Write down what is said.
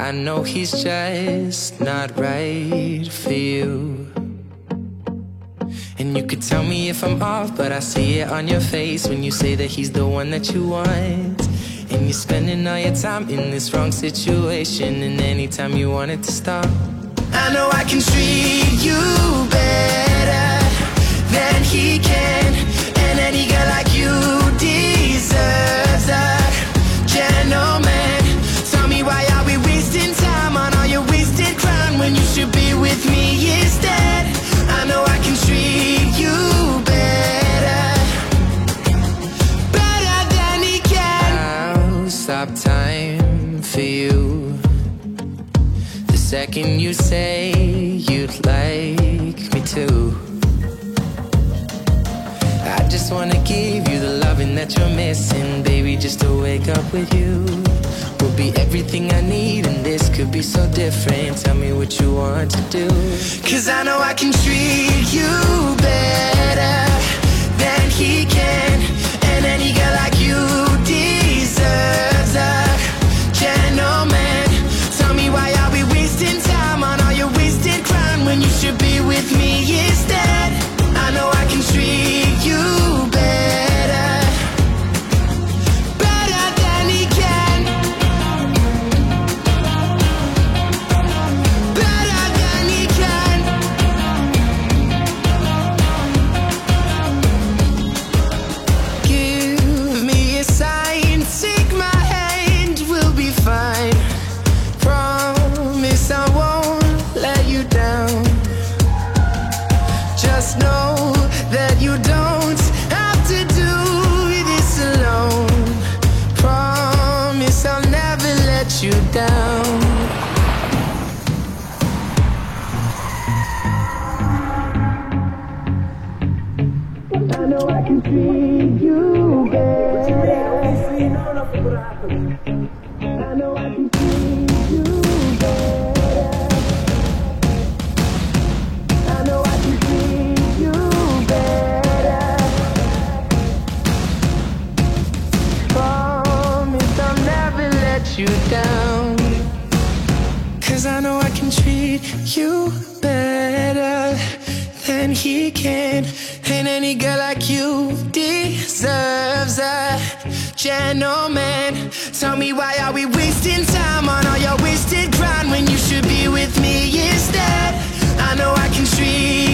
I know he's just not right for you. And you could tell me if I'm off, but I see it on your face when you say that he's the one that you want. And you're spending all your time in this wrong situation, and anytime you want it to stop. I know I can treat you better than he can, and any girl like you deserves a gentleman. Tell me, why are we wasting time on all your wasted crime when you should be with me instead? I know I can treat you better, better than he can. I'll stop time for you the second you say you'd like me to. I just wanna give you the loving that you're missing, baby, just to wake up with you will be everything I need, and this could be so different. Tell me what you want to do, 'cause I know I can treat you better than he can, and any girl like you deserves a gentleman. Tell me, why are we wasting time on all your wasted crime when you should be with me instead? I know I can treat you better, better than he can, better than he can. Give me a sign, take my hand, we'll be fine. Promise I won't let you down. Just know that you don't have to do this alone. Promise I'll never let you down. I know I can treat you better. I know I can treat you better. I know I can treat you better. Promise I'll never let you down, 'cause I know I can treat you better than he can, and any girl like you deserves a gentleman. Tell me, why are we wasting time on all your wasted grind when you should be with me instead? I know I can treat